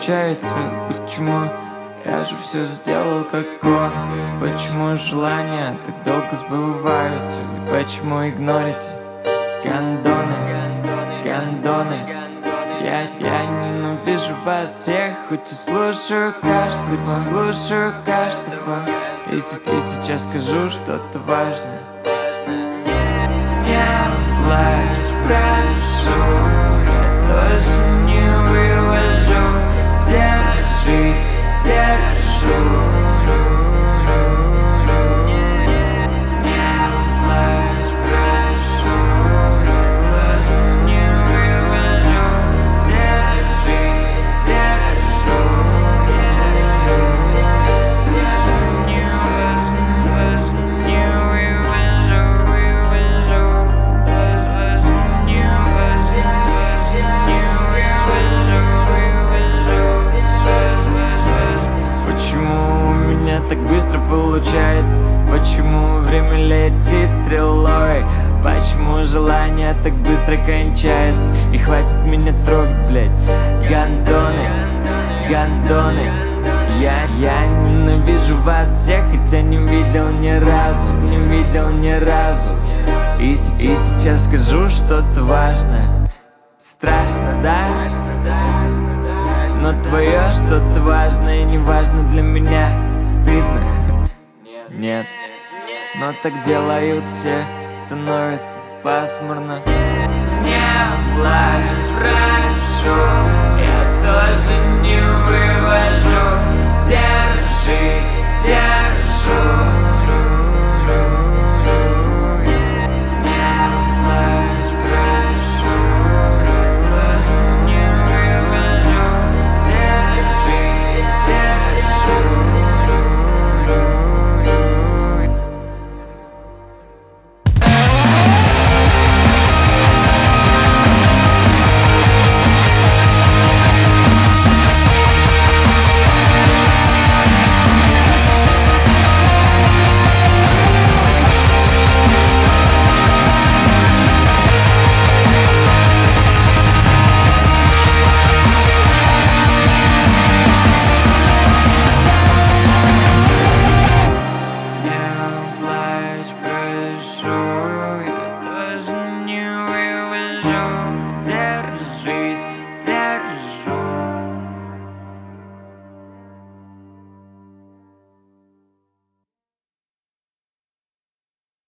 получается? Почему? Я же все сделал как он. Почему желания так долго сбываются? И почему игнорите гандоны, гандоны? Я ненавижу вас всех, хоть и слушаю каждого. И сейчас скажу что-то важное. Я плачу, прошу, я тоже не вывожу. Держись, держу. Так быстро получается? Почему время летит стрелой? Почему желание так быстро кончается? И хватит меня трогать, блядь. Гандоны, гандоны. Я ненавижу вас всех, хотя не видел ни разу. И сейчас скажу что-то важное. Страшно, да? Но твое что-то важное не важно для меня. Стыдно? Нет. Но так делают все, становится пасмурно. Не плачь, прошу, я тоже не вывожу. Держись, держу. Show.